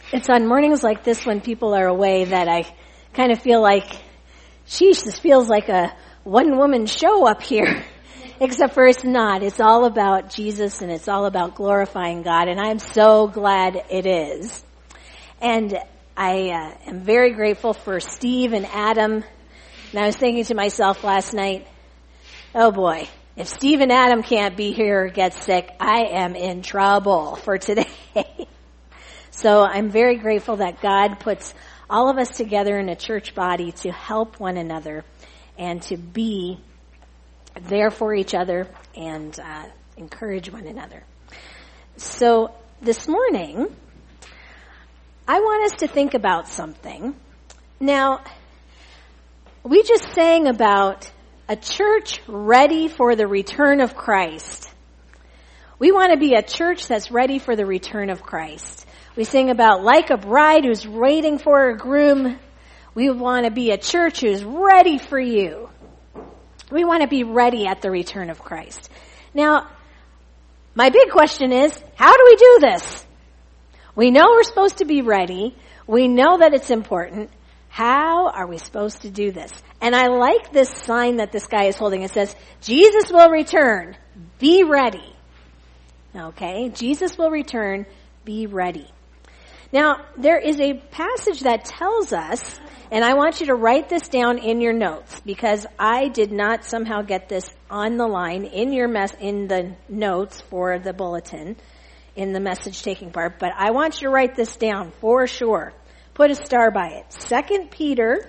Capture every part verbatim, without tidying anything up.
It's on mornings like this when people are away that I kind of feel like, sheesh, this feels like a one-woman show up here. Except for it's not. It's all about Jesus and it's all about glorifying God, and I'm so glad it is. And I uh, am very grateful for Steve and Adam. And I was thinking to myself last night, oh boy, if Steve and Adam can't be here or get sick, I am in trouble for today. So I'm very grateful that God puts all of us together in a church body to help one another and to be there for each other and uh, encourage one another. So this morning, I want us to think about something. Now, we just sang about a church ready for the return of Christ. We want to be a church that's ready for the return of Christ. We sing about like a bride who's waiting for a groom. We want to be a church who's ready for you. We want to be ready at the return of Christ. Now, my big question is, how do we do this? We know we're supposed to be ready. We know that it's important. How are we supposed to do this? And I like this sign that this guy is holding. It says, Jesus will return. Be ready. Okay? Jesus will return. Be ready. Now, there is a passage that tells us, and I want you to write this down in your notes because I did not somehow get this on the line in your mess in the notes for the bulletin, in the message taking part, but I want you to write this down for sure. Put a star by it. Second Peter,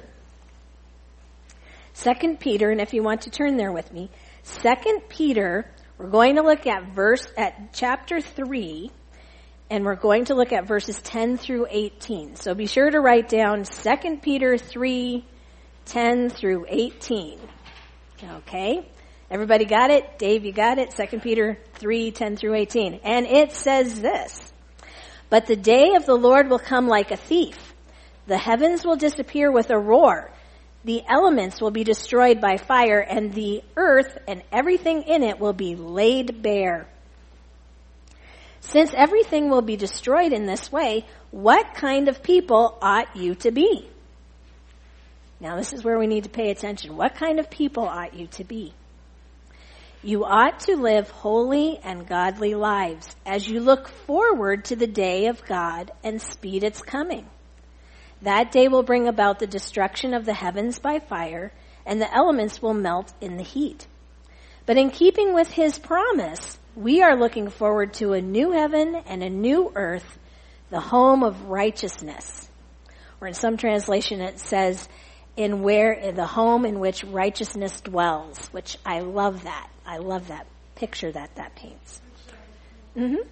Second Peter, and if you want to turn there with me, Second Peter, we're going to look at verse, at chapter three, and we're going to look at verses ten through eighteen. So be sure to write down Second Peter three, ten through eighteen. Okay? Everybody got it? Dave, you got it? Second Peter three, ten through eighteen. And it says this, but the day of the Lord will come like a thief. The heavens will disappear with a roar. The elements will be destroyed by fire, and the earth and everything in it will be laid bare. Since everything will be destroyed in this way, what kind of people ought you to be? Now this is where we need to pay attention. What kind of people ought you to be? You ought to live holy and godly lives as you look forward to the day of God and speed its coming. That day will bring about the destruction of the heavens by fire, and the elements will melt in the heat. But in keeping with his promise, we are looking forward to a new heaven and a new earth, the home of righteousness. Or in some translation it says, in where in the home in which righteousness dwells, which I love that. I love that picture that that paints. Mm-hmm.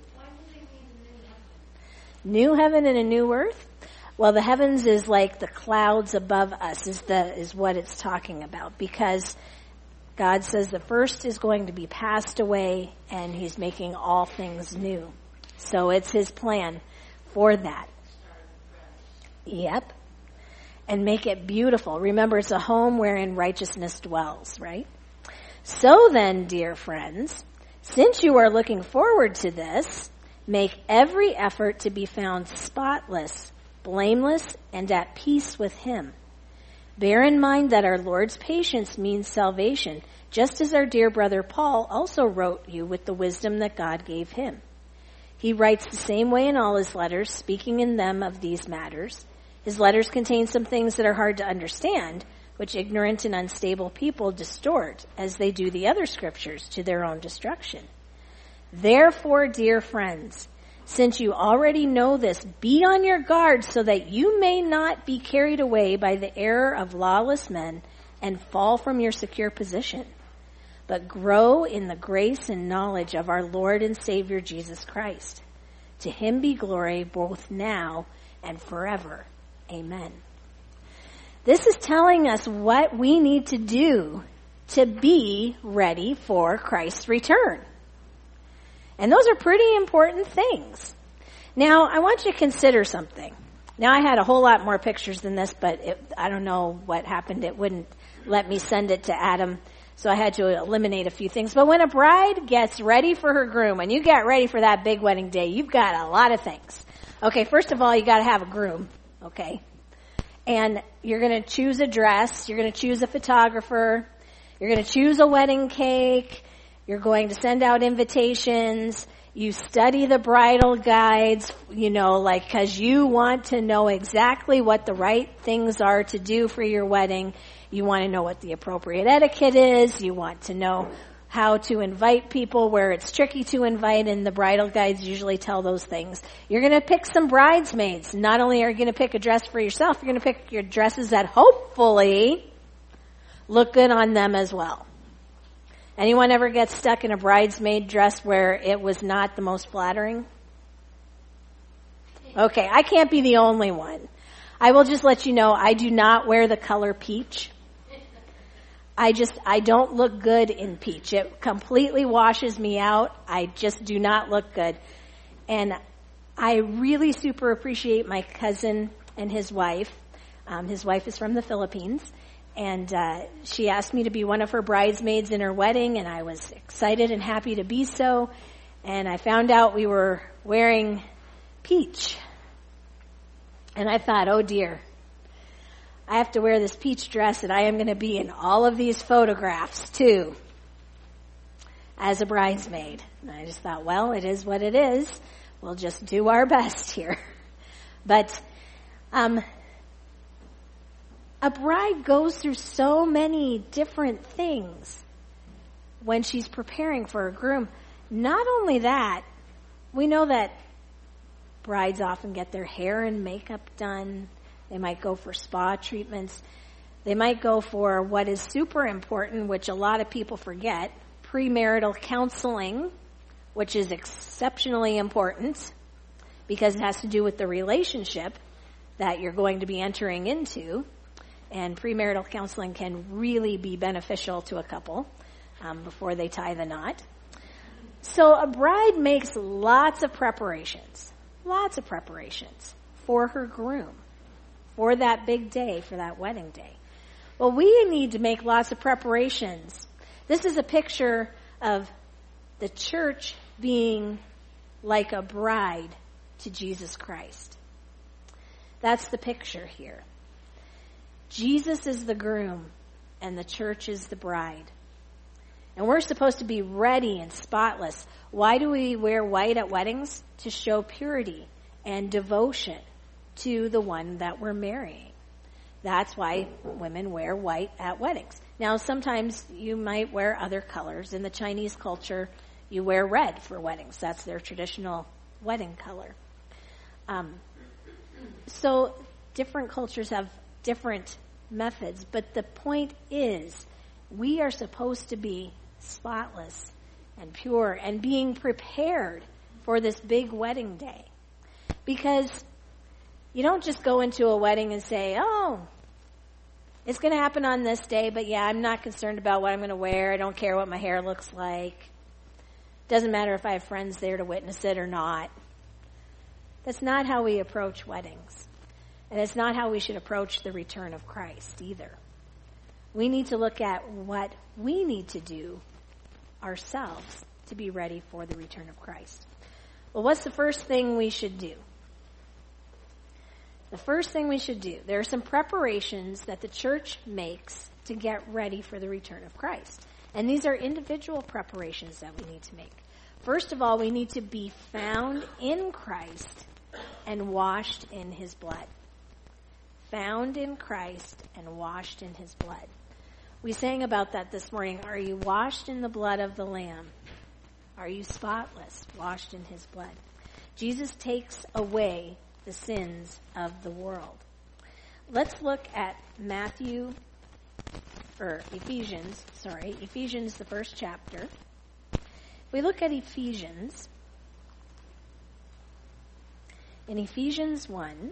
New heaven and a new earth? Well, the heavens is like the clouds above us is the is what it's talking about, because God says the first is going to be passed away and he's making all things new. So it's his plan for that. Yep. And make it beautiful. Remember, it's a home wherein righteousness dwells, right? So then, dear friends, since you are looking forward to this, make every effort to be found spotless, blameless, and at peace with him. Bear in mind that our Lord's patience means salvation, just as our dear brother Paul also wrote you with the wisdom that God gave him. He writes the same way in all his letters, speaking in them of these matters. His letters contain some things that are hard to understand, which ignorant and unstable people distort, as they do the other scriptures, to their own destruction. Therefore, dear friends, since you already know this, be on your guard so that you may not be carried away by the error of lawless men and fall from your secure position, but grow in the grace and knowledge of our Lord and Savior Jesus Christ. To him be glory both now and forever. Amen. This is telling us what we need to do to be ready for Christ's return. And those are pretty important things. Now, I want you to consider something. Now, I had a whole lot more pictures than this, but it, I don't know what happened. It wouldn't let me send it to Adam, so I had to eliminate a few things. But when a bride gets ready for her groom, and you get ready for that big wedding day, you've got a lot of things. Okay, first of all, you got to have a groom, okay? And you're going to choose a dress. You're going to choose a photographer. You're going to choose a wedding cake. You're going to send out invitations. You study the bridal guides, you know, like, cause you want to know exactly what the right things are to do for your wedding. You want to know what the appropriate etiquette is. You want to know how to invite people where it's tricky to invite, and the bridal guides usually tell those things. You're going to pick some bridesmaids. Not only are you going to pick a dress for yourself, you're going to pick your dresses that hopefully look good on them as well. Anyone ever get stuck in a bridesmaid dress where it was not the most flattering? Okay, I can't be the only one. I will just let you know, I do not wear the color peach. I just, I don't look good in peach. It completely washes me out. I just do not look good. And I really super appreciate my cousin and his wife. Um, his wife is from the Philippines. And uh, she asked me to be one of her bridesmaids in her wedding, and I was excited and happy to be so. And I found out we were wearing peach. And I thought, oh dear, I have to wear this peach dress, and I am going to be in all of these photographs too as a bridesmaid. And I just thought, well, it is what it is. We'll just do our best here. But um a bride goes through so many different things when she's preparing for a groom. Not only that, we know that brides often get their hair and makeup done. They might go for spa treatments. They might go for what is super important, which a lot of people forget, premarital counseling, which is exceptionally important because it has to do with the relationship that you're going to be entering into. And premarital counseling can really be beneficial to a couple um, before they tie the knot. So a bride makes lots of preparations, lots of preparations for her groom, for that big day, for that wedding day. Well, we need to make lots of preparations. This is a picture of the church being like a bride to Jesus Christ. That's the picture here. Jesus is the groom, and the church is the bride. And we're supposed to be ready and spotless. Why do we wear white at weddings? To show purity and devotion to the one that we're marrying. That's why women wear white at weddings. Now, sometimes you might wear other colors. In the Chinese culture, you wear red for weddings. That's their traditional wedding color. Um, so different cultures have different methods, but the point is we are supposed to be spotless and pure and being prepared for this big wedding day. Because you don't just go into a wedding and say, oh, it's going to happen on this day, but yeah, I'm not concerned about what I'm going to wear. I don't care what my hair looks like. Doesn't matter if I have friends there to witness it or not. That's not how we approach weddings. And it's not how we should approach the return of Christ either. We need to look at what we need to do ourselves to be ready for the return of Christ. Well, what's the first thing we should do? The first thing we should do, there are some preparations that the church makes to get ready for the return of Christ. And these are individual preparations that we need to make. First of all, we need to be found in Christ and washed in his blood. Found in Christ and washed in his blood. We sang about that this morning. Are you washed in the blood of the Lamb? Are you spotless, washed in his blood? Jesus takes away the sins of the world. Let's look at Matthew, or Ephesians, sorry, Ephesians, the first chapter. If we look at Ephesians, in Ephesians one,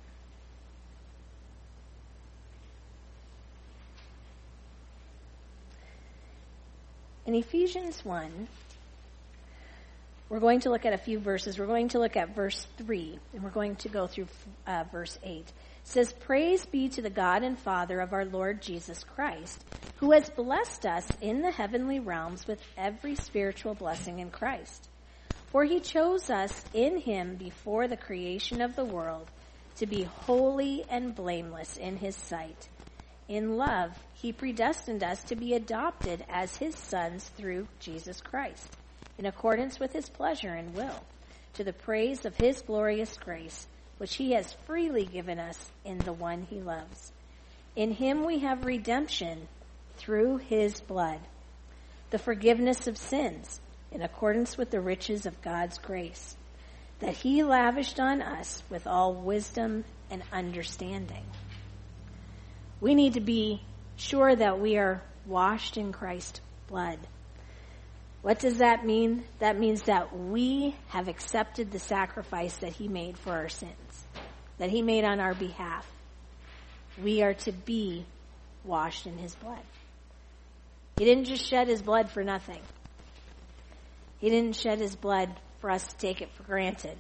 in Ephesians one, we're going to look at a few verses. We're going to look at verse three, and we're going to go through uh, verse eight. It says, "Praise be to the God and Father of our Lord Jesus Christ, who has blessed us in the heavenly realms with every spiritual blessing in Christ. For he chose us in him before the creation of the world to be holy and blameless in his sight. In love, he predestined us to be adopted as his sons through Jesus Christ, in accordance with his pleasure and will, to the praise of his glorious grace, which he has freely given us in the one he loves. In him we have redemption through his blood, the forgiveness of sins, in accordance with the riches of God's grace, that he lavished on us with all wisdom and understanding. We need to be sure that we are washed in Christ's blood. What does that mean? That means that we have accepted the sacrifice that he made for our sins, that he made on our behalf. We are to be washed in his blood. He didn't just shed his blood for nothing. He didn't shed his blood for us to take it for granted.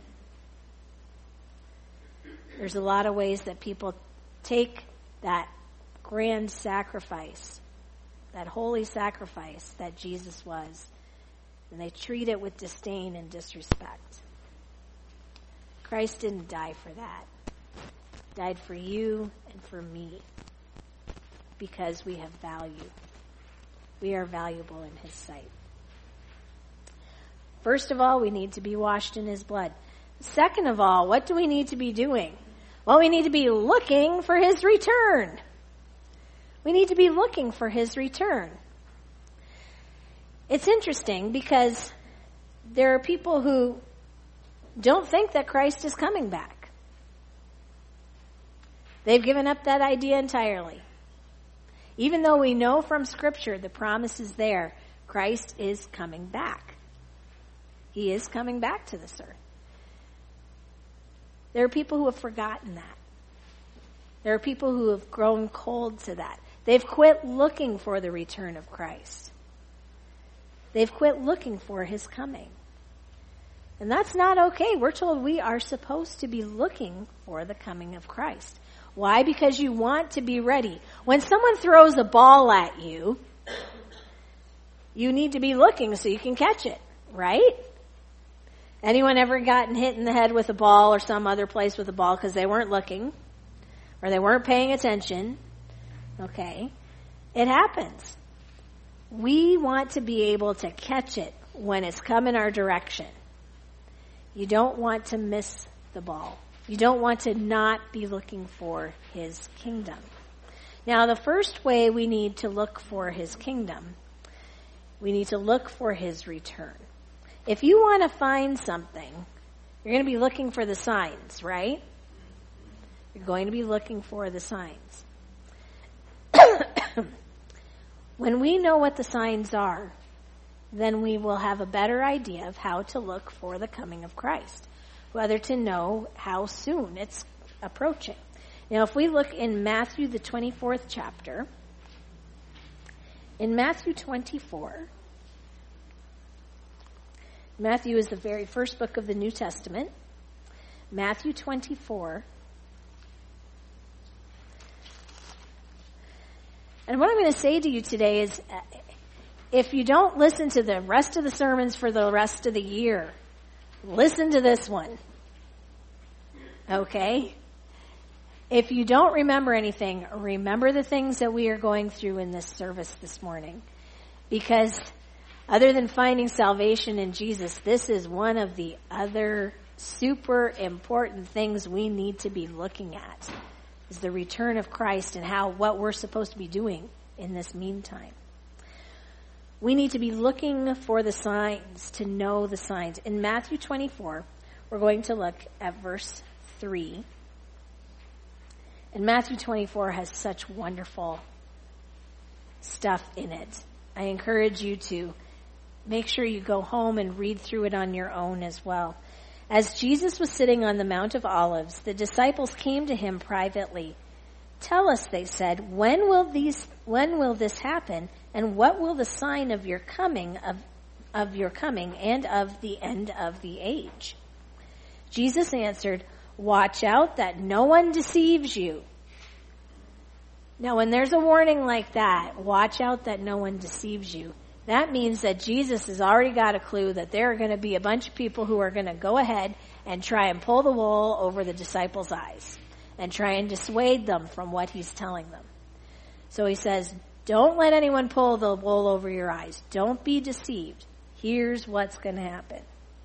There's a lot of ways that people take that grand sacrifice, that holy sacrifice that Jesus was, and they treat it with disdain and disrespect. Christ didn't die for that. He died for you and for me because we have value. We are valuable in his sight. First of all, we need to be washed in his blood. Second of all, what do we need to be doing? Well, we need to be looking for his return. We need to be looking for his return. It's interesting because there are people who don't think that Christ is coming back. They've given up that idea entirely. Even though we know from Scripture the promise is there, Christ is coming back. He is coming back to this earth. There are people who have forgotten that. There are people who have grown cold to that. They've quit looking for the return of Christ. They've quit looking for his coming. And that's not okay. We're told we are supposed to be looking for the coming of Christ. Why? Because you want to be ready. When someone throws a ball at you, you need to be looking so you can catch it, right? Anyone ever gotten hit in the head with a ball or some other place with a ball because they weren't looking or they weren't paying attention? Okay. It happens. We want to be able to catch it when it's coming our direction. You don't want to miss the ball. You don't want to not be looking for his kingdom. Now, the first way we need to look for his kingdom, we need to look for his return. If you want to find something, you're going to be looking for the signs, right? You're going to be looking for the signs. When we know what the signs are, then we will have a better idea of how to look for the coming of Christ, whether to know how soon it's approaching. Now, if we look in Matthew, the twenty-fourth chapter, in Matthew twenty-four, Matthew is the very first book of the New Testament. Matthew twenty-four. And what I'm going to say to you today is, if you don't listen to the rest of the sermons for the rest of the year, listen to this one. Okay? If you don't remember anything, remember the things that we are going through in this service this morning. Because other than finding salvation in Jesus, this is one of the other super important things we need to be looking at, is the return of Christ and how what we're supposed to be doing in this meantime. We need to be looking for the signs, to know the signs. In Matthew twenty-four, we're going to look at verse three. And Matthew twenty-four has such wonderful stuff in it. I encourage you to make sure you go home and read through it on your own as well. As Jesus was sitting on the Mount of Olives, the disciples came to him privately. "Tell us," they said, when will these when will this happen, and what will the sign of your coming of of your coming and of the end of the age? Jesus answered, "Watch out that no one deceives you." Now, when there's a warning like that, watch out that no one deceives you. That means that Jesus has already got a clue that there are going to be a bunch of people who are going to go ahead and try and pull the wool over the disciples' eyes and try and dissuade them from what he's telling them. So he says, don't let anyone pull the wool over your eyes. Don't be deceived. Here's what's going to happen.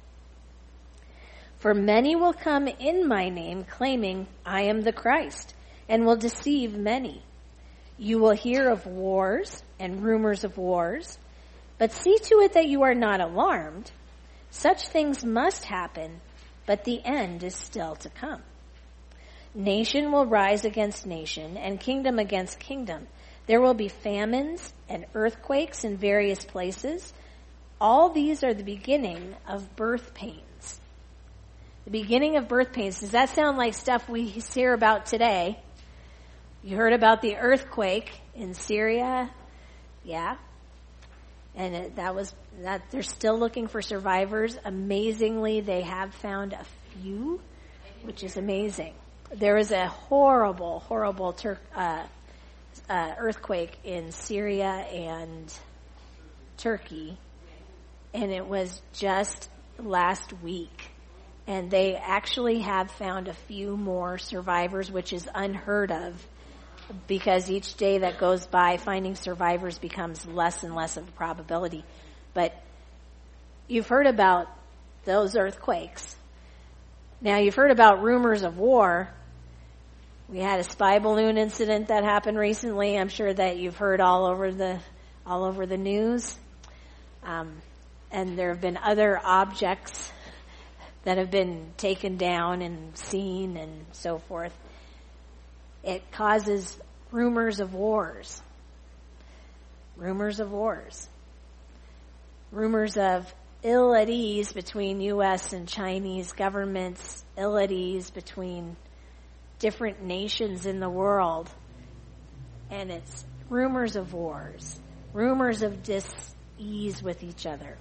For many will come in my name claiming I am the Christ and will deceive many. You will hear of wars and rumors of wars, but see to it that you are not alarmed. Such things must happen, but the end is still to come. Nation will rise against nation and kingdom against kingdom. There will be famines and earthquakes in various places. All these are the beginning of birth pains. The beginning of birth pains. Does that sound like stuff we hear about today? You heard about the earthquake in Syria? Yeah. And it, that was, that they're still looking for survivors. Amazingly, they have found a few, which is amazing. There was a horrible, horrible Tur- uh, uh, earthquake in Syria and Turkey. And it was just last week. And they actually have found a few more survivors, which is unheard of, because each day that goes by, finding survivors becomes less and less of a probability. But you've heard about those earthquakes. Now, you've heard about rumors of war. We had a spy balloon incident that happened recently. I'm sure that you've heard all over the all over the news. Um, and there have been other objects that have been taken down and seen and so forth. It causes rumors of wars. Rumors of wars. Rumors of ill at ease between U S and Chinese governments, ill at ease between different nations in the world. And it's rumors of wars. Rumors of dis-ease with each other.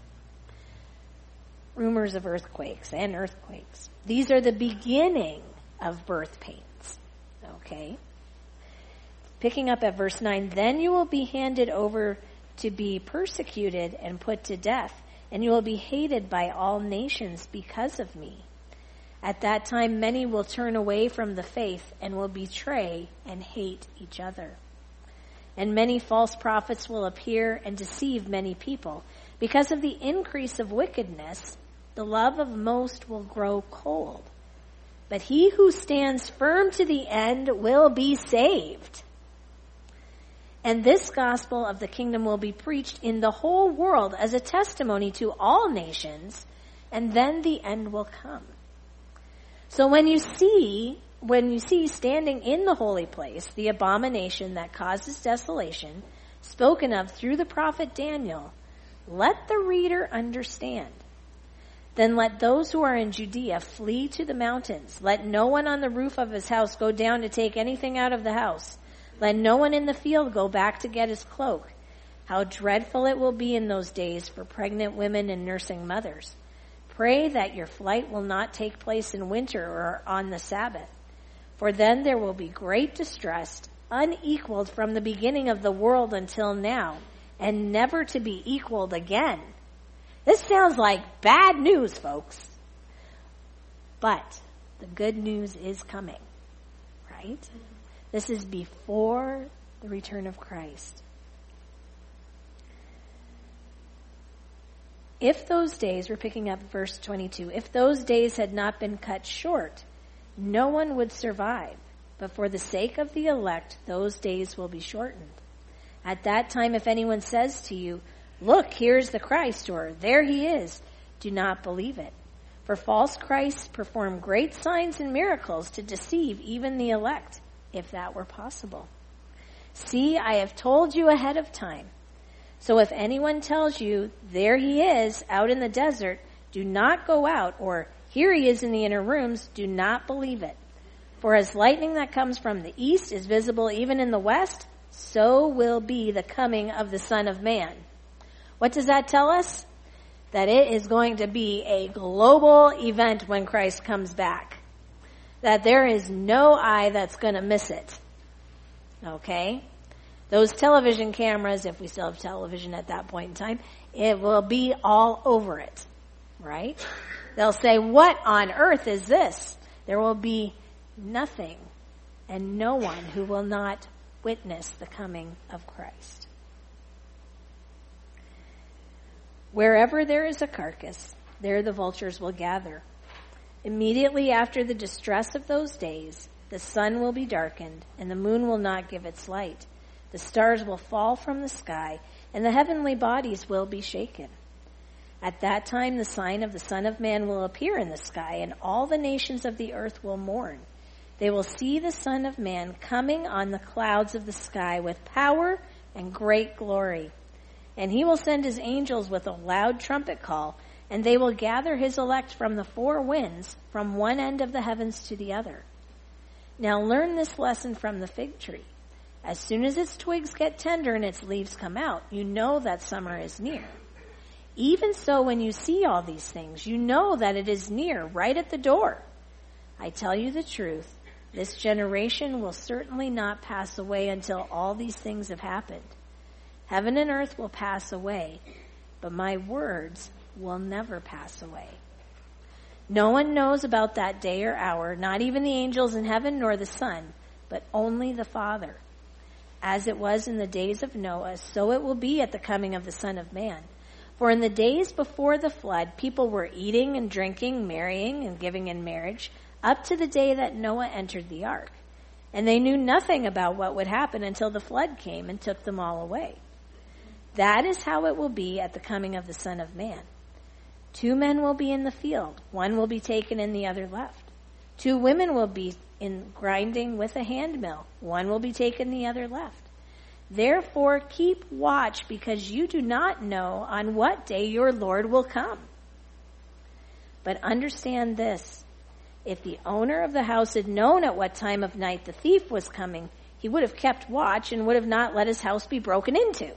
Rumors of earthquakes and earthquakes. These are the beginning of birth pains. Okay? Picking up at verse nine, then you will be handed over to be persecuted and put to death, and you will be hated by all nations because of me. At that time, many will turn away from the faith and will betray and hate each other. And many false prophets will appear and deceive many people. Because of the increase of wickedness, the love of most will grow cold. But he who stands firm to the end will be saved. And this gospel of the kingdom will be preached in the whole world as a testimony to all nations, and then the end will come. So when you see, when you see standing in the holy place, the abomination that causes desolation, spoken of through the prophet Daniel, let the reader understand. Then let those who are in Judea flee to the mountains. Let no one on the roof of his house go down to take anything out of the house. Let no one in the field go back to get his cloak. How dreadful it will be in those days for pregnant women and nursing mothers. Pray that your flight will not take place in winter or on the Sabbath. For then there will be great distress, unequaled from the beginning of the world until now, and never to be equaled again. This sounds like bad news, folks. But the good news is coming, right? This is before the return of Christ. If those days, we're picking up verse twenty-two, if those days had not been cut short, no one would survive. But for the sake of the elect, those days will be shortened. At that time, if anyone says to you, look, here's the Christ, or there he is, do not believe it. For false Christs perform great signs and miracles to deceive even the elect, if that were possible. See, I have told you ahead of time. So if anyone tells you, there he is, out in the desert, do not go out, or here he is in the inner rooms, do not believe it. For as lightning that comes from the east is visible even in the west, so will be the coming of the Son of Man. What does that tell us? That it is going to be a global event when Christ comes back. That there is no eye that's going to miss it. Okay? Those television cameras, if we still have television at that point in time, it will be all over it, right? They'll say, what on earth is this? There will be nothing and no one who will not witness the coming of Christ. Wherever there is a carcass, there the vultures will gather. Immediately after the distress of those days, the sun will be darkened, and the moon will not give its light. The stars will fall from the sky, and the heavenly bodies will be shaken. At that time, the sign of the Son of Man will appear in the sky, and all the nations of the earth will mourn. They will see the Son of Man coming on the clouds of the sky with power and great glory. And he will send his angels with a loud trumpet call, and they will gather his elect from the four winds, from one end of the heavens to the other. Now learn this lesson from the fig tree. As soon as its twigs get tender and its leaves come out, you know that summer is near. Even so, when you see all these things, you know that it is near, right at the door. I tell you the truth, this generation will certainly not pass away until all these things have happened. Heaven and earth will pass away, but my words will never pass away. No one knows about that day or hour, not even the angels in heaven nor the Son, but only the Father. As it was in the days of Noah, so it will be at the coming of the Son of Man. For in the days before the flood, people were eating and drinking, marrying and giving in marriage, up to the day that Noah entered the ark. And they knew nothing about what would happen until the flood came and took them all away. That is how it will be at the coming of the Son of Man. Two men will be in the field. One will be taken and the other left. Two women will be in grinding with a handmill. One will be taken, the other left. Therefore keep watch, because you do not know on what day your Lord will come. But understand this. If the owner of the house had known at what time of night the thief was coming, he would have kept watch and would have not let his house be broken into.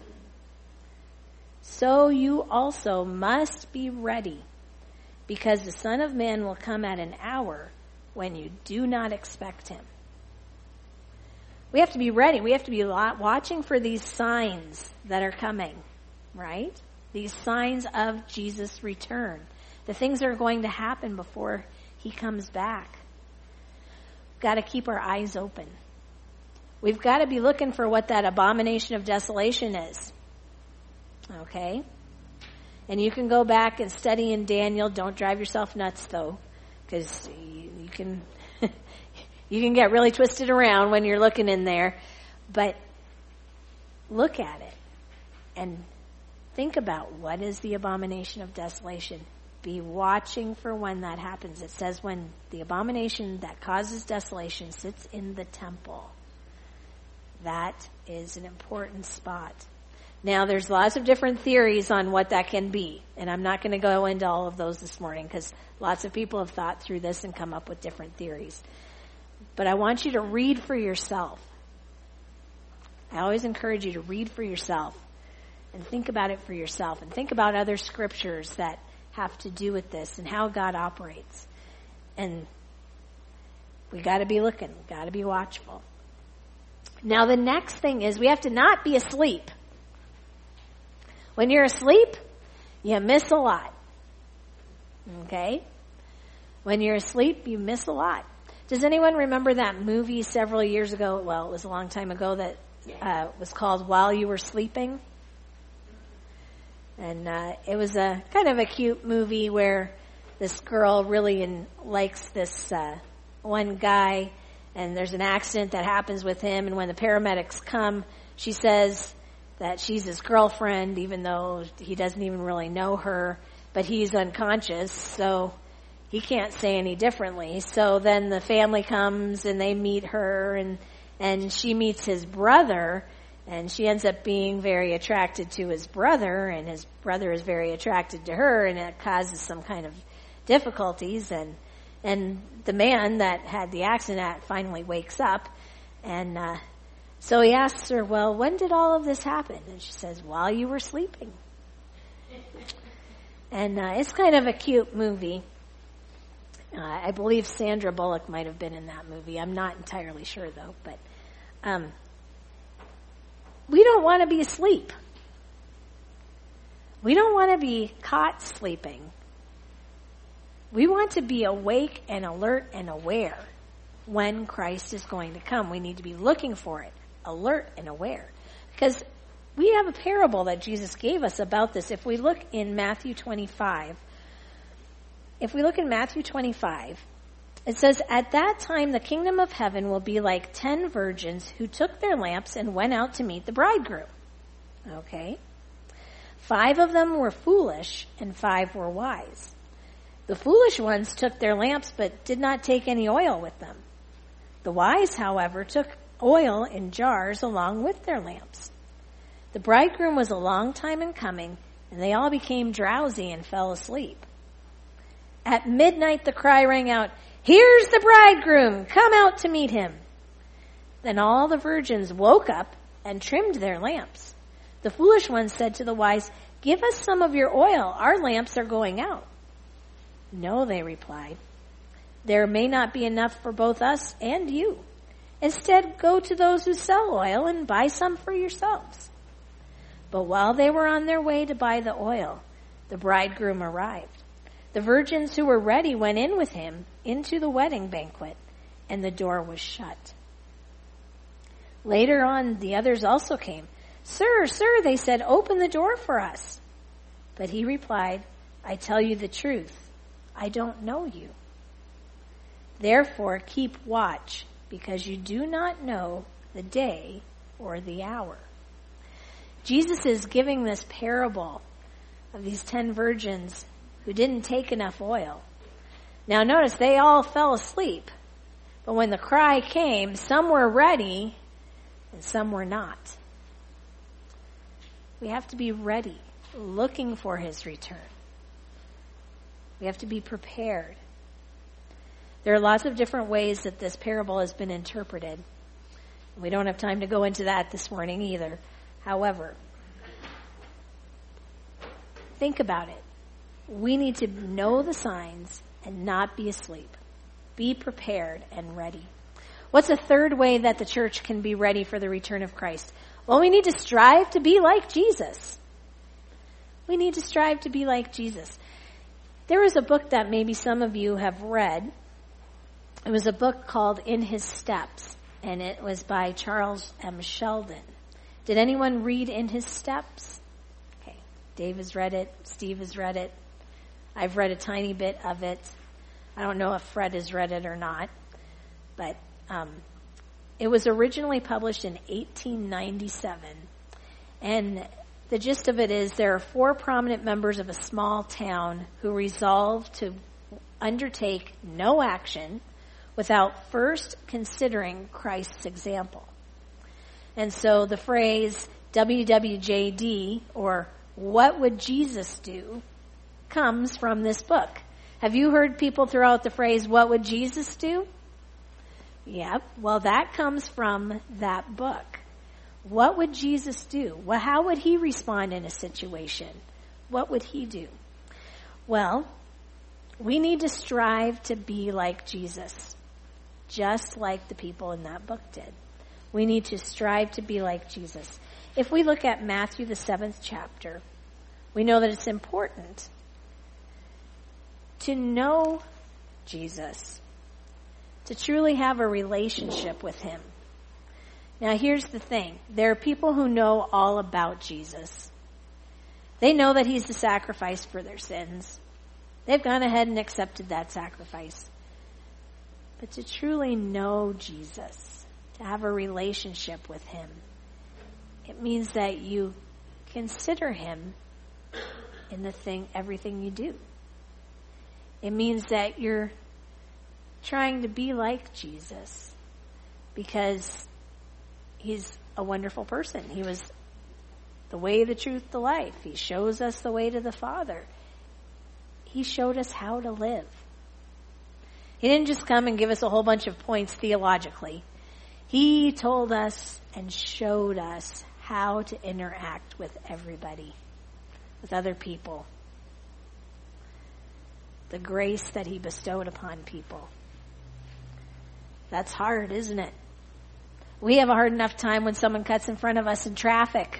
So you also must be ready, because the Son of Man will come at an hour when you do not expect him. We have to be ready. We have to be watching for these signs that are coming, right? These signs of Jesus' return. The things that are going to happen before he comes back. We've got to keep our eyes open. We've got to be looking for what that abomination of desolation is. Okay? And you can go back and study in Daniel. Don't drive yourself nuts, though, because you, you can you can get really twisted around when you're looking in there. But look at it and think about, what is the abomination of desolation? Be watching for when that happens. It says when the abomination that causes desolation sits in the temple. That is an important spot. Now, there's lots of different theories on what that can be, and I'm not going to go into all of those this morning because lots of people have thought through this and come up with different theories. But I want you to read for yourself. I always encourage you to read for yourself and think about it for yourself, and think about other scriptures that have to do with this and how God operates. And we got to be looking, got to be watchful. Now, the next thing is we have to not be asleep. When you're asleep, you miss a lot. Okay? When you're asleep, you miss a lot. Does anyone remember that movie several years ago? Well, it was a long time ago, that uh, was called While You Were Sleeping. And uh, it was a kind of a cute movie where this girl really in, likes this uh, one guy, and there's an accident that happens with him, and when the paramedics come, she says that she's his girlfriend, even though he doesn't even really know her, but he's unconscious, so he can't say any differently. So then the family comes and they meet her, and and she meets his brother, and she ends up being very attracted to his brother, and his brother is very attracted to her, and it causes some kind of difficulties, and and the man that had the accident finally wakes up, and uh so he asks her, well, when did all of this happen? And she says, while you were sleeping. And uh, it's kind of a cute movie. Uh, I believe Sandra Bullock might have been in that movie. I'm not entirely sure, though. But um, we don't want to be asleep. We don't want to be caught sleeping. We want to be awake and alert and aware when Christ is going to come. We need to be looking for it, alert and aware. Because we have a parable that Jesus gave us about this. If we look in Matthew twenty-five, if we look in Matthew twenty-five, it says, "At that time the kingdom of heaven will be like ten virgins who took their lamps and went out to meet the bridegroom." Okay. Five of them were foolish and five were wise. The foolish ones took their lamps but did not take any oil with them. The wise, however, took oil in jars along with their lamps. The bridegroom was a long time in coming, and they all became drowsy and fell asleep. At midnight the cry rang out, "Here's the bridegroom! Come out to meet him!" Then all the virgins woke up and trimmed their lamps. The foolish ones said to the wise, "Give us some of your oil. Our lamps are going out." "No," they replied. "There may not be enough for both us and you. Instead, go to those who sell oil and buy some for yourselves." But while they were on their way to buy the oil, the bridegroom arrived. The virgins who were ready went in with him into the wedding banquet, and the door was shut. Later on, the others also came. "Sir, sir," they said, "open the door for us." But he replied, "I tell you the truth, I don't know you. Therefore keep watch, because you do not know the day or the hour." Jesus is giving this parable of these ten virgins who didn't take enough oil. Now notice, they all fell asleep. But when the cry came, some were ready and some were not. We have to be ready, looking for his return. We have to be prepared. There are lots of different ways that this parable has been interpreted. We don't have time to go into that this morning either. However, think about it. We need to know the signs and not be asleep. Be prepared and ready. What's a third way that the church can be ready for the return of Christ? Well, we need to strive to be like Jesus. We need to strive to be like Jesus. There was a book that maybe some of you have read. It was a book called In His Steps, and it was by Charles M. Sheldon. Did anyone read In His Steps? Okay. Dave has read it. Steve has read it. I've read a tiny bit of it. I don't know if Fred has read it or not. But um, it was originally published in eighteen ninety-seven. And the gist of it is there are four prominent members of a small town who resolve to undertake no action without first considering Christ's example. And so the phrase W W J D, or what would Jesus do, comes from this book. Have you heard people throw out the phrase, what would Jesus do? Yep. Well, that comes from that book. What would Jesus do? Well, how would he respond in a situation? What would he do? Well, we need to strive to be like Jesus, just like the people in that book did. We need to strive to be like Jesus. If we look at Matthew, the seventh chapter, we know that it's important to know Jesus, to truly have a relationship with him. Now, here's the thing. There are people who know all about Jesus. They know that he's the sacrifice for their sins. They've gone ahead and accepted that sacrifice. But to truly know Jesus, to have a relationship with him, it means that you consider him in the thing, everything you do. It means that you're trying to be like Jesus because he's a wonderful person. He was the way, the truth, the life. He shows us the way to the Father. He showed us how to live. He didn't just come and give us a whole bunch of points theologically. He told us and showed us how to interact with everybody, with other people. The grace that he bestowed upon people. That's hard, isn't it? We have a hard enough time when someone cuts in front of us in traffic.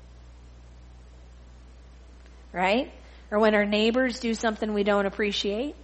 Right? Or when our neighbors do something we don't appreciate.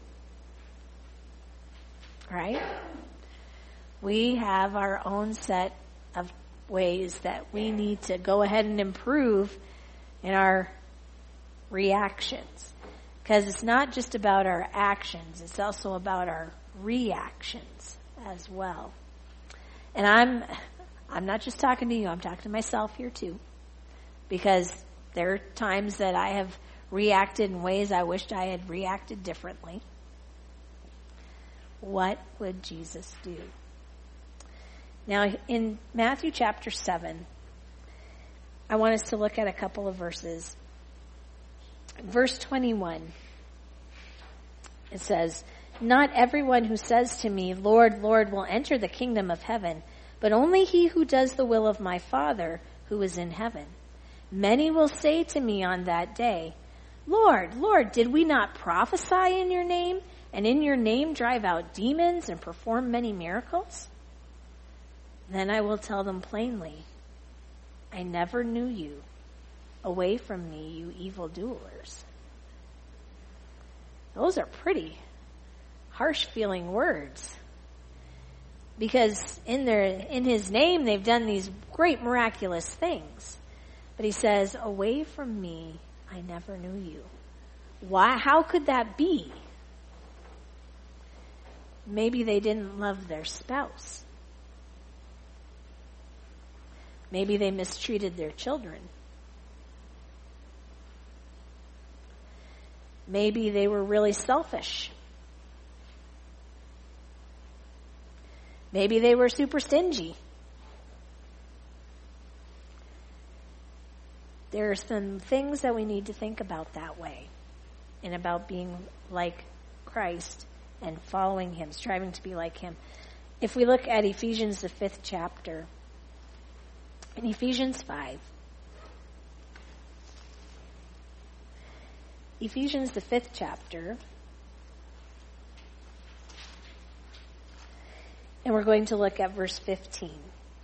Right? We have our own set of ways that we need to go ahead and improve in our reactions. Because it's not just about our actions, it's also about our reactions as well. And I'm I'm not just talking to you, I'm talking to myself here too. Because there are times that I have reacted in ways I wished I had reacted differently. What would Jesus do? Now, in Matthew chapter seven, I want us to look at a couple of verses. Verse twenty-one, it says, "Not everyone who says to me, 'Lord, Lord,' will enter the kingdom of heaven, but only he who does the will of my Father who is in heaven. Many will say to me on that day, 'Lord, Lord, did we not prophesy in your name, and in your name drive out demons and perform many miracles?' Then I will tell them plainly, 'I never knew you. Away from me, you evildoers.'" Those are pretty harsh feeling words. Because in their, in his name, they've done these great miraculous things. But he says, "Away from me, I never knew you." Why? How could that be? Maybe they didn't love their spouse. Maybe they mistreated their children. Maybe they were really selfish. Maybe they were super stingy. There are some things that we need to think about that way, and about being like Christ and following him, striving to be like him. If we look at Ephesians, the fifth chapter, in Ephesians five, Ephesians, the fifth chapter, and we're going to look at verse fifteen.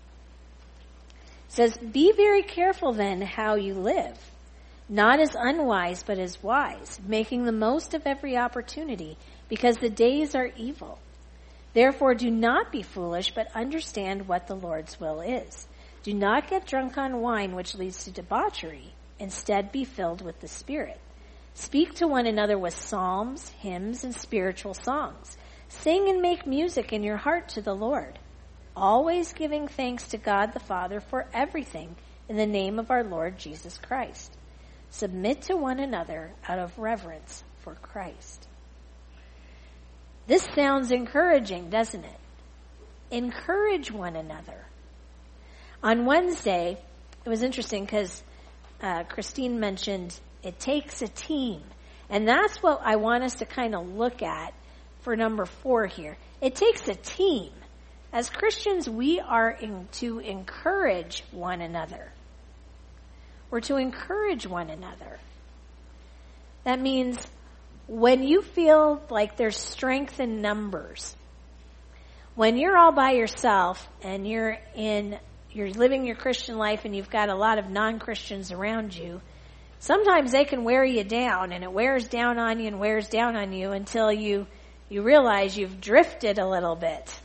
It says, "Be very careful then how you live, not as unwise but as wise, making the most of every opportunity, because the days are evil. Therefore do not be foolish, but understand what the Lord's will is. Do not get drunk on wine, which leads to debauchery. Instead, be filled with the Spirit. Speak to one another with psalms, hymns, and spiritual songs. Sing and make music in your heart to the Lord, always giving thanks to God the Father for everything in the name of our Lord Jesus Christ. Submit to one another out of reverence for Christ." This sounds encouraging, doesn't it? Encourage one another. On Wednesday, it was interesting because uh, Christine mentioned it takes a team. And that's what I want us to kind of look at for number four here. It takes a team. As Christians, we are in, to encourage one another. We're to encourage one another. That means when you feel like there's strength in numbers, when you're all by yourself and you're in, you're living your Christian life and you've got a lot of non-Christians around you, sometimes they can wear you down, and it wears down on you and wears down on you until you, you realize you've drifted a little bit.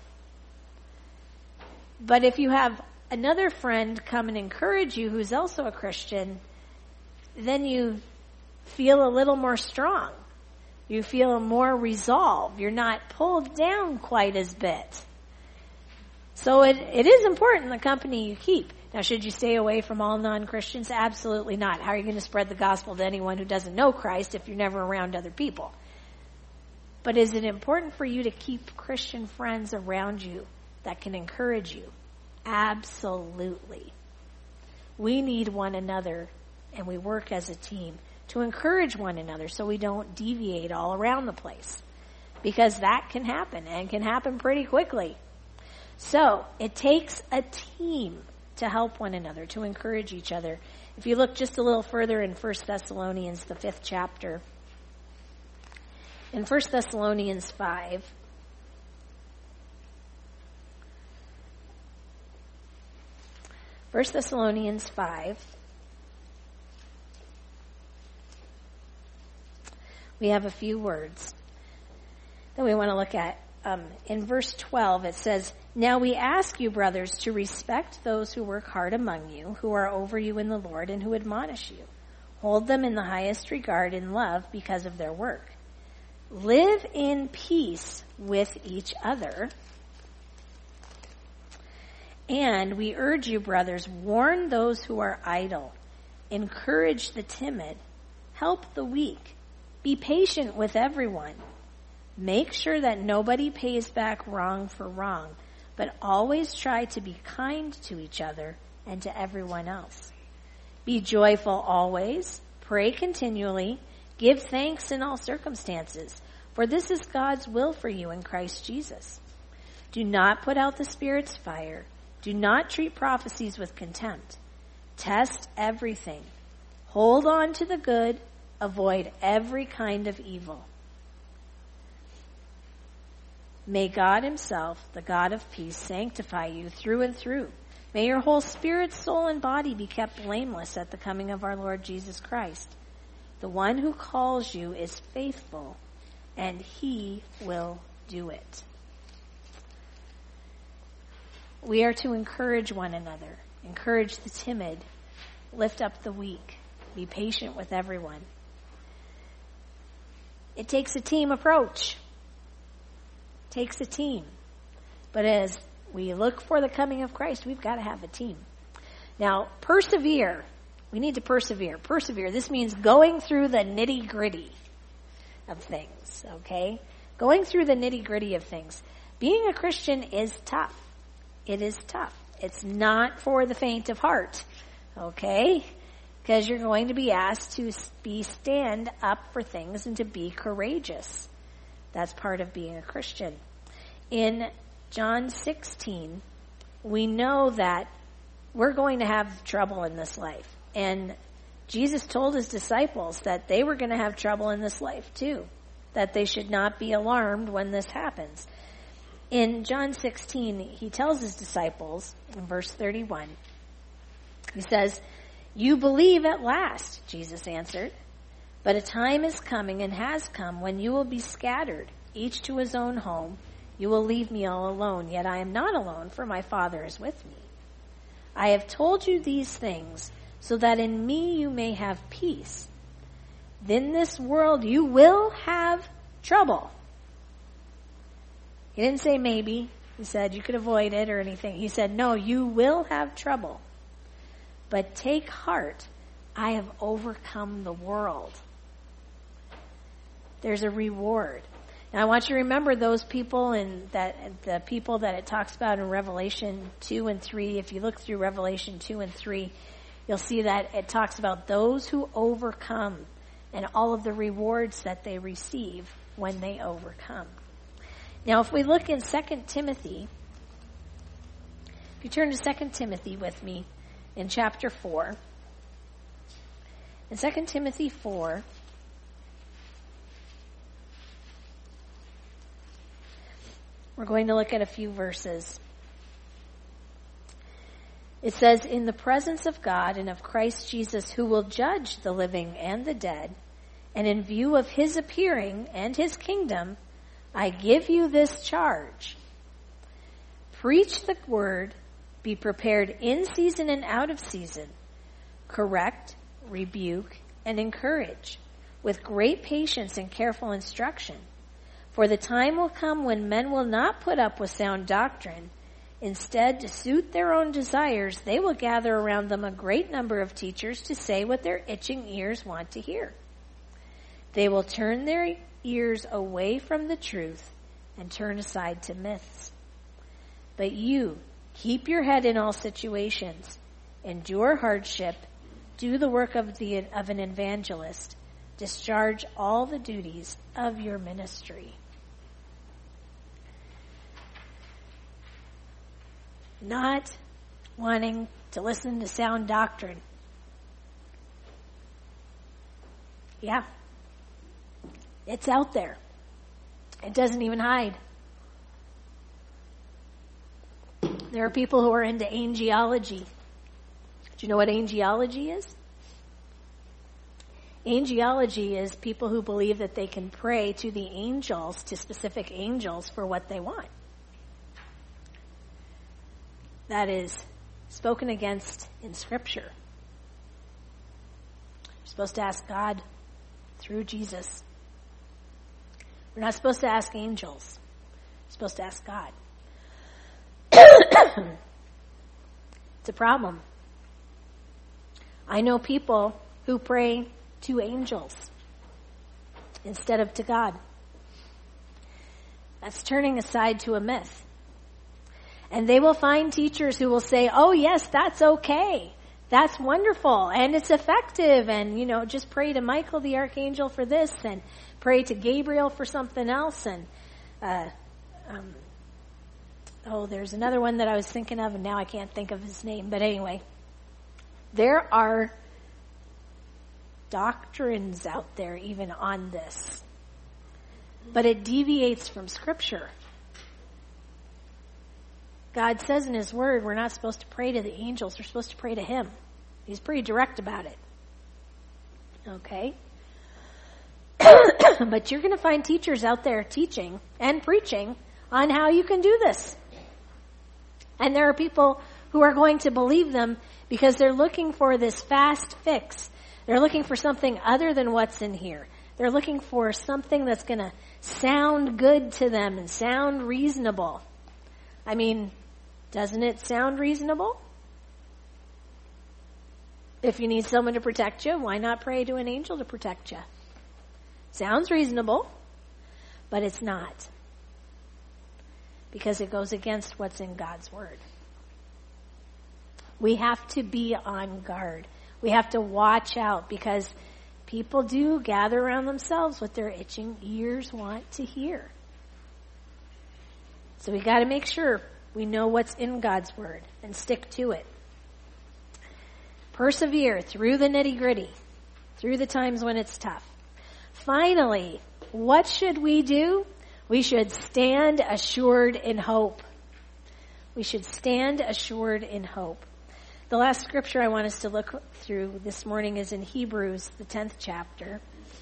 But if you have another friend come and encourage you who's also a Christian, then you feel a little more strong. You feel more resolve. You're not pulled down quite as bit. So it, it is important the company you keep. Now, should you stay away from all non-Christians? Absolutely not. How are you going to spread the gospel to anyone who doesn't know Christ if you're never around other people? But is it important for you to keep Christian friends around you that can encourage you? Absolutely. We need one another, and we work as a team to encourage one another so we don't deviate all around the place, because that can happen, and can happen pretty quickly. So it takes a team to help one another, to encourage each other. If you look just a little further in First Thessalonians, the fifth chapter, in First Thessalonians five, First Thessalonians five. We have a few words that we want to look at. Um, in verse twelve, it says, "Now we ask you, brothers, to respect those who work hard among you, who are over you in the Lord, and who admonish you. Hold them in the highest regard and love because of their work. Live in peace with each other. And we urge you, brothers, warn those who are idle, encourage the timid, help the weak, be patient with everyone. Make sure that nobody pays back wrong for wrong, but always try to be kind to each other and to everyone else. Be joyful always, pray continually, give thanks in all circumstances, for this is God's will for you in Christ Jesus. Do not put out the Spirit's fire. Do not treat prophecies with contempt. Test everything. Hold on to the good. Avoid every kind of evil. May God himself, the God of peace, sanctify you through and through. May your whole spirit, soul, and body be kept blameless at the coming of our Lord Jesus Christ. The one who calls you is faithful, and he will do it." We are to encourage one another, encourage the timid, lift up the weak, be patient with everyone. It takes a team approach. It takes a team. But as we look for the coming of Christ, we've got to have a team. Now, persevere. We need to persevere. Persevere. This means going through the nitty-gritty of things, okay? Going through the nitty-gritty of things. Being a Christian is tough. It is tough. It's not for the faint of heart, okay? Because you're going to be asked to be stand up for things and to be courageous. That's part of being a Christian. In John sixteen, we know that we're going to have trouble in this life. And Jesus told his disciples that they were going to have trouble in this life too, that they should not be alarmed when this happens. In John sixteen, he tells his disciples, in verse thirty-one, he says, "You believe at last," Jesus answered, "but a time is coming and has come when you will be scattered, each to his own home. You will leave me all alone, yet I am not alone, for my Father is with me. I have told you these things so that in me you may have peace. In this world you will have trouble." He didn't say maybe. He said you could avoid it or anything. He said, no, you will have trouble. But take heart. I have overcome the world. There's a reward. Now I want you to remember those people and that the people that it talks about in Revelation two and three. If you look through Revelation two and three, you'll see that it talks about those who overcome and all of the rewards that they receive when they overcome. Now, if we look in Second Timothy, if you turn to Second Timothy with me in chapter four, in Second Timothy four, we're going to look at a few verses. It says, "In the presence of God and of Christ Jesus, who will judge the living and the dead, and in view of his appearing and his kingdom, I give you this charge. Preach the word, be prepared in season and out of season. Correct, rebuke, and encourage with great patience and careful instruction. For the time will come when men will not put up with sound doctrine. Instead, to suit their own desires, they will gather around them a great number of teachers to say what their itching ears want to hear. They will turn their ears away from the truth and turn aside to myths. But you, keep your head in all situations, endure hardship, do the work of the of an evangelist, discharge all the duties of your ministry." Not wanting to listen to sound doctrine. Yeah. It's out there. It doesn't even hide. There are people who are into angelology. Do you know what angelology is? Angelology is people who believe that they can pray to the angels, to specific angels, for what they want. That is spoken against in Scripture. You're supposed to ask God through Jesus. We're not supposed to ask angels. We're supposed to ask God. It's a problem. I know people who pray to angels instead of to God. That's turning aside to a myth. And they will find teachers who will say, oh yes, that's okay. That's wonderful. And it's effective. And, you know, just pray to Michael the archangel for this and pray to Gabriel for something else. And, uh, um, oh, there's another one that I was thinking of and now I can't think of his name. But anyway, there are doctrines out there even on this. But it deviates from Scripture. God says in His Word we're not supposed to pray to the angels. We're supposed to pray to Him. He's pretty direct about it. Okay? But you're going to find teachers out there teaching and preaching on how you can do this. And there are people who are going to believe them because they're looking for this fast fix. They're looking for something other than what's in here. They're looking for something that's going to sound good to them and sound reasonable. I mean, doesn't it sound reasonable? If you need someone to protect you, why not pray to an angel to protect you? Sounds reasonable, but it's not. Because it goes against what's in God's Word. We have to be on guard. We have to watch out because people do gather around themselves what their itching ears want to hear. So we got to make sure we know what's in God's Word and stick to it. Persevere through the nitty-gritty, through the times when it's tough. Finally, what should we do? We should stand assured in hope. We should stand assured in hope. The last scripture I want us to look through this morning is in Hebrews, the tenth chapter.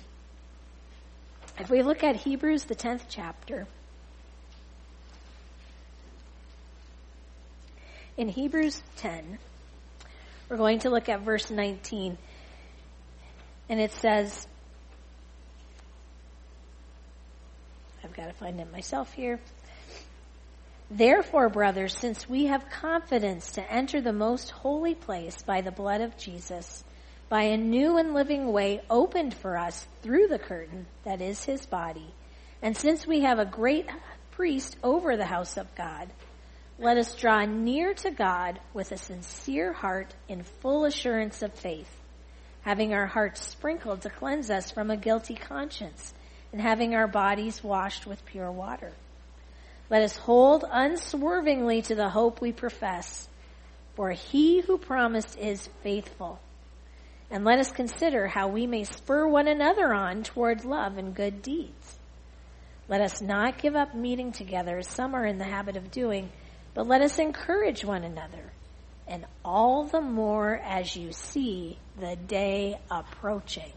If we look at Hebrews, the tenth chapter, in Hebrews ten, we're going to look at verse nineteen. And it says, I've got to find it myself here. Therefore, brothers, since we have confidence to enter the most holy place by the blood of Jesus, by a new and living way opened for us through the curtain that is His body, and since we have a great priest over the house of God, let us draw near to God with a sincere heart in full assurance of faith, having our hearts sprinkled to cleanse us from a guilty conscience, and having our bodies washed with pure water. Let us hold unswervingly to the hope we profess, for He who promised is faithful. And let us consider how we may spur one another on toward love and good deeds. Let us not give up meeting together as some are in the habit of doing, but let us encourage one another, and all the more as you see the day approaching.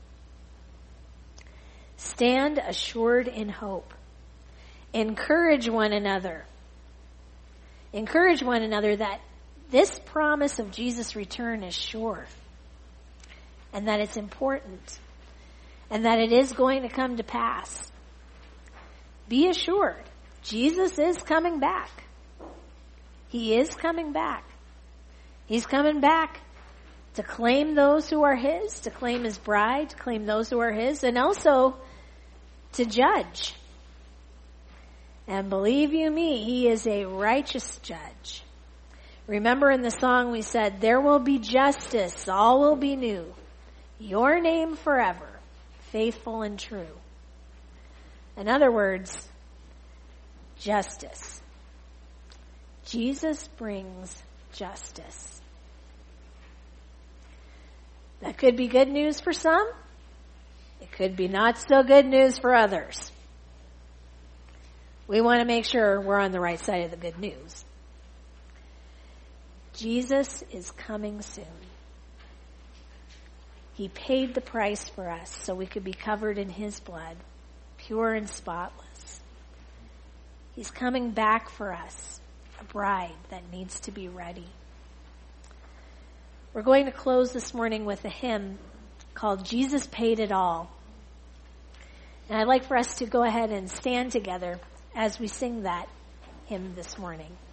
Stand assured in hope. Encourage one another. Encourage one another that this promise of Jesus' return is sure, and that it's important, and that it is going to come to pass. Be assured, Jesus is coming back. He is coming back. He's coming back to claim those who are His, to claim His bride, to claim those who are His, and also to judge. And believe you me, He is a righteous judge. Remember in the song we said, there will be justice, all will be new. Your name forever, faithful and true. In other words, justice. Jesus brings justice. That could be good news for some. It could be not so good news for others. We want to make sure we're on the right side of the good news. Jesus is coming soon. He paid the price for us so we could be covered in his blood, pure and spotless. He's coming back for us, a bride that needs to be ready. We're going to close this morning with a hymn called Jesus Paid It All. And I'd like for us to go ahead and stand together as we sing that hymn this morning.